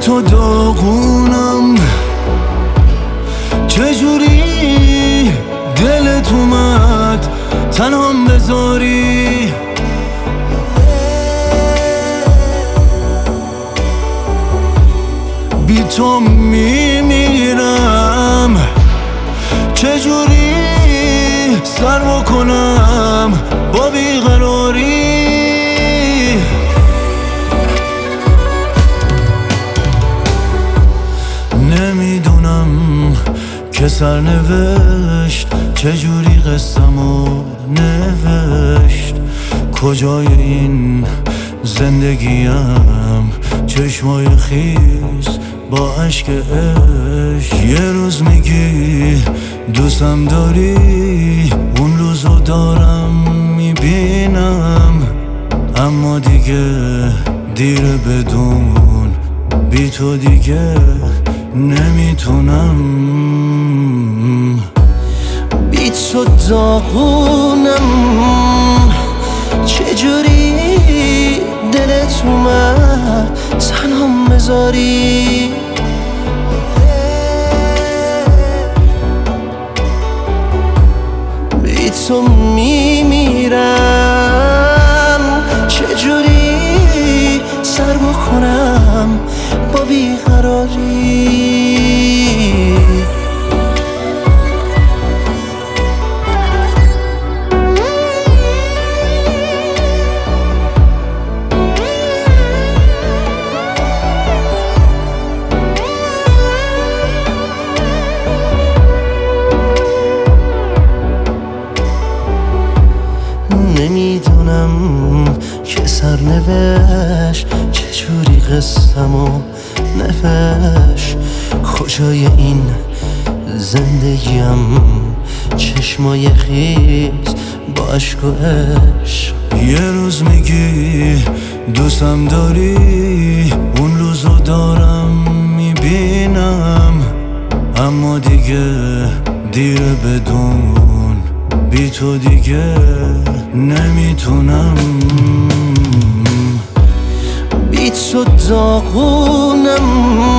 تو داغونم، چجوری دلت اومد تنهام بذاری؟ بی تو میمیرم، چجوری سر بکنم با بیقراری؟ نمیدونم که سرنوشت چجوری قصه‌مو نوشت، کجای این زندگیم چشمای خیس با عشق عشق. یه روز میگی دوستم داری، اون روزو دارم میبینم، اما دیگه دیره بدون بی تو دیگه نمیتونم. بی تو داغونم، چجوری دلت اومد تنهام بذاری؟ بی تو میمیرم، چجوری سر بکنم با بیقراری؟ نمیدونم که سرنوشت چجوری قصه‌مو نوشت، کجای این زندگیم چشمای خیس با عشق و عشق. یه روز میگی دوستم داری، اون روزو دارم میبینم، اما دیگه دیره بدون بی تو دیگه نمیتونم. بی تو داغونم،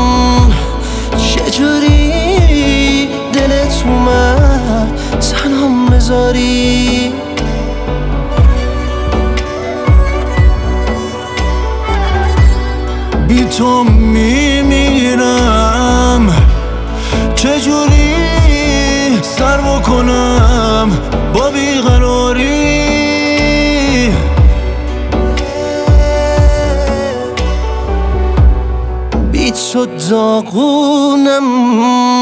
چجوری دلت اومد تنهام بذاری؟ بی تو میمیرم، چجوری سر بکنم با بیقراری؟ بی تو داغونم،